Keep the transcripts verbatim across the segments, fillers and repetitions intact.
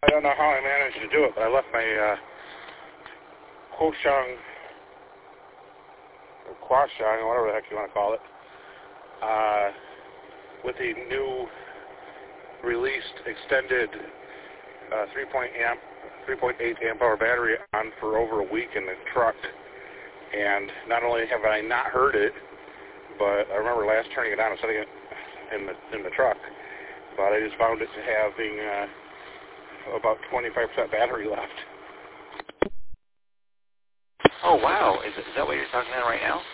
I don't know how I managed to do it, but I left my uh, Quoshang, or Quashang, or whatever the heck you want to call it, uh, with the new released extended uh, three point eight amp hour battery on for over a week in the truck. And not only have I not heard it, but I remember last turning it on and setting it in the in the truck, but I just found it to having uh, about twenty-five percent battery left. Oh, wow. Is, is that what you're talking about right now?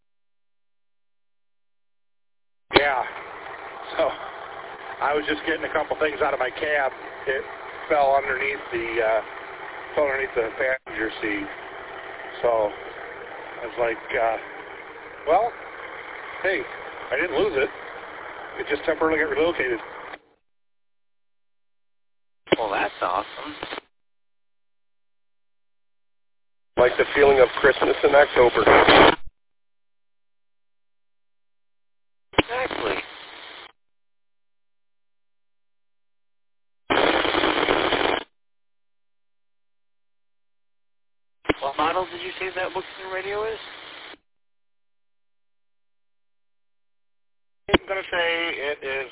Yeah. So I was just getting a couple things out of my cab. It fell underneath the uh, fell underneath the passenger seat. So I was like, uh, well, hey, I didn't lose it. It just temporarily got relocated. Well, that's awesome. Like the feeling of Christmas in October. Exactly. What model did you say that Buxton radio is? I'm going to say it is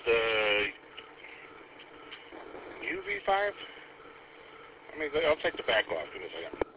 the U V five. I mean, I'll take the back off in a second.